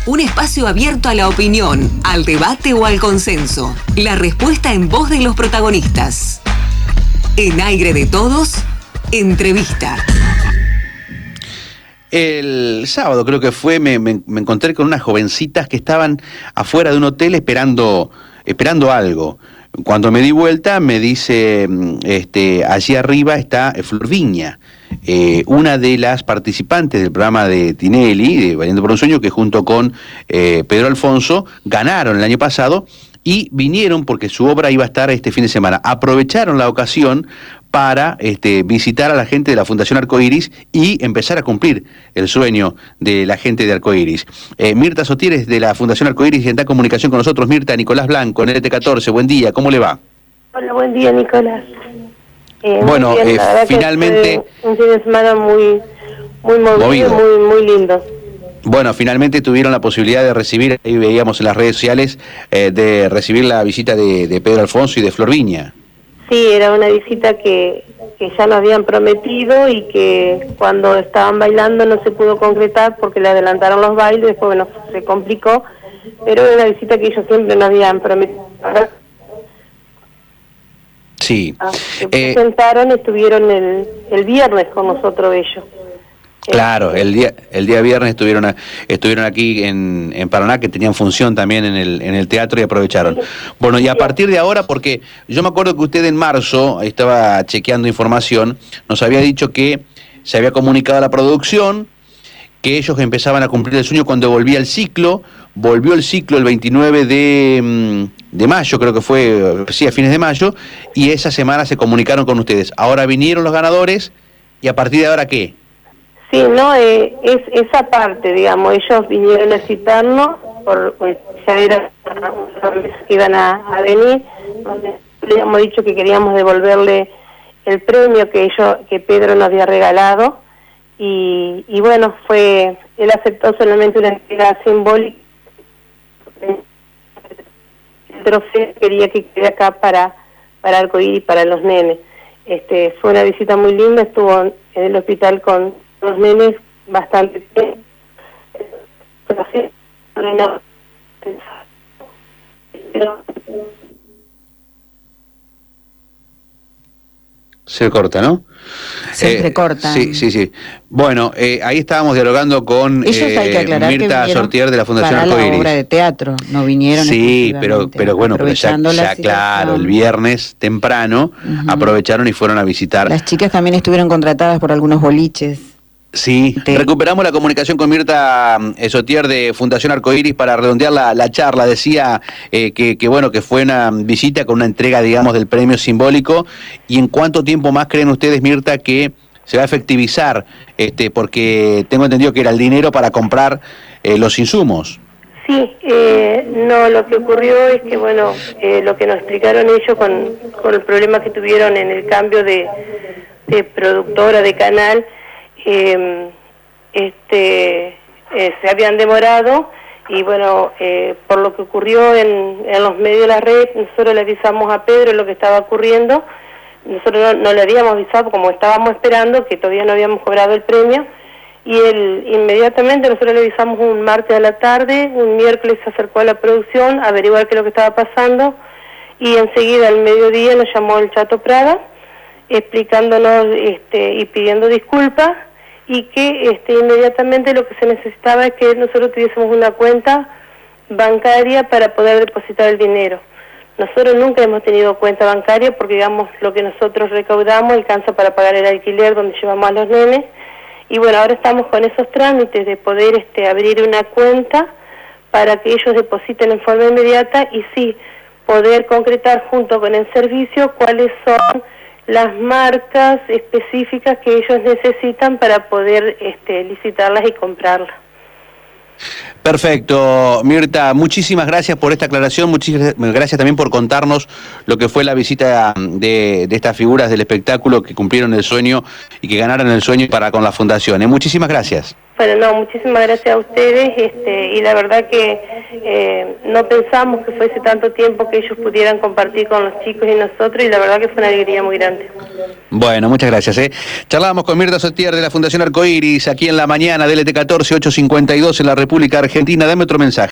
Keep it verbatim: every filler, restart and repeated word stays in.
Un espacio abierto a la opinión, al debate o al consenso. La respuesta en voz de los protagonistas. En Aire de Todos, entrevista. El sábado creo que fue, me, me, me encontré con unas jovencitas que estaban afuera de un hotel esperando, esperando algo. Cuando me di vuelta me dice, este, allí arriba está Flor Viña, eh, una de las participantes del programa de Tinelli, de Valiendo por un Sueño, que junto con eh, Pedro Alfonso ganaron el año pasado y vinieron porque su obra iba a estar este fin de semana. Aprovecharon la ocasión para este, visitar a la gente de la Fundación Arcoiris y empezar a cumplir el sueño de la gente de Arcoiris. Eh, Mirta Sotieres de la Fundación Arcoiris está en comunicación con nosotros. Mirta, Nicolás Blanco, en L T catorce, buen día, ¿cómo le va? Hola, buen día, Nicolás. Eh, bueno, bien, eh, finalmente... Un fin de semana muy, muy movido, movido. Muy, muy lindo. Bueno, finalmente tuvieron la posibilidad de recibir, ahí veíamos en las redes sociales, eh, de recibir la visita de, de Pedro Alfonso y de Flor Viña. Sí, era una visita que, que ya nos habían prometido y que cuando estaban bailando no se pudo concretar porque le adelantaron los bailes, después bueno, se complicó, pero era una visita que ellos siempre nos habían prometido. Sí. Ah, se presentaron, eh, estuvieron el, el viernes con nosotros ellos. Claro, el día el día viernes estuvieron a, estuvieron aquí en, en Paraná, que tenían función también en el en el teatro y aprovecharon. Bueno, y a partir de ahora, porque yo me acuerdo que usted en marzo, estaba chequeando información, nos había dicho que se había comunicado a la producción, que ellos empezaban a cumplir el sueño cuando volvía el ciclo, volvió el ciclo el veintinueve de mayo, creo que fue, sí, a fines de mayo, y esa semana se comunicaron con ustedes. Ahora vinieron los ganadores, y a partir de ahora, ¿qué? Sí, no, eh, es esa parte, digamos, ellos vinieron a citarnos, por, pues, ya era que iban a, a venir, le habíamos dicho que queríamos devolverle el premio que ellos, que Pedro nos había regalado, y, y bueno, fue, él aceptó solamente una entrega simbólica, el trofeo quería que quede acá para, para Arcoiris y para los nenes. Este, fue una visita muy linda, estuvo en el hospital con los nenes bastante bien. Se corta, ¿no? Se eh, corta. Sí, sí, sí. Bueno, eh, ahí estábamos dialogando con eh, Mirta Sortier de la Fundación Arcoiris. Para la obra de teatro, no vinieron. Sí, pero pero bueno, pero ya, ya claro, el viernes temprano uh-huh. aprovecharon y fueron a visitar. Las chicas también estuvieron contratadas por algunos boliches. Sí, Te... recuperamos la comunicación con Mirta Sotier de Fundación Arcoiris para redondear la, la charla. Decía eh, que, que bueno que fue una visita con una entrega, digamos, del premio simbólico. ¿Y en cuánto tiempo más creen ustedes, Mirta, que se va a efectivizar? Este, porque tengo entendido que era el dinero para comprar eh, los insumos. Sí, eh, no, lo que ocurrió es que, bueno, eh, lo que nos explicaron ellos con, con el problema que tuvieron en el cambio de, de productora, de canal, Eh, este eh, se habían demorado y bueno, eh, por lo que ocurrió en, en los medios de la red, nosotros le avisamos a Pedro lo que estaba ocurriendo, nosotros no, no le habíamos avisado como estábamos esperando, que todavía no habíamos cobrado el premio, y él inmediatamente nosotros le avisamos un martes a la tarde, un miércoles se acercó a la producción a averiguar qué es lo que estaba pasando, y enseguida al mediodía nos llamó el Chato Prada, explicándonos este, y pidiendo disculpas, y que este, inmediatamente lo que se necesitaba es que nosotros tuviésemos una cuenta bancaria para poder depositar el dinero. Nosotros nunca hemos tenido cuenta bancaria porque, digamos, lo que nosotros recaudamos alcanza para pagar el alquiler donde llevamos a los nenes, y bueno, ahora estamos con esos trámites de poder este, abrir una cuenta para que ellos depositen en forma inmediata y sí, poder concretar junto con el servicio cuáles son las marcas específicas que ellos necesitan para poder este, licitarlas y comprarlas. Perfecto, Mirta, muchísimas gracias por esta aclaración, muchísimas gracias también por contarnos lo que fue la visita de, de estas figuras del espectáculo que cumplieron el sueño y que ganaron el sueño para con la Fundación. ¿eh? Muchísimas gracias. Bueno, no, muchísimas gracias a ustedes, este, y la verdad que eh, no pensamos que fuese tanto tiempo que ellos pudieran compartir con los chicos y nosotros, y la verdad que fue una alegría muy grande. Bueno, muchas gracias. ¿eh? Charlábamos con Mirta Sotier de la Fundación Arcoiris, aquí en la mañana, D L T catorce, ocho cincuenta y dos en la República Argentina. Dame otro mensaje.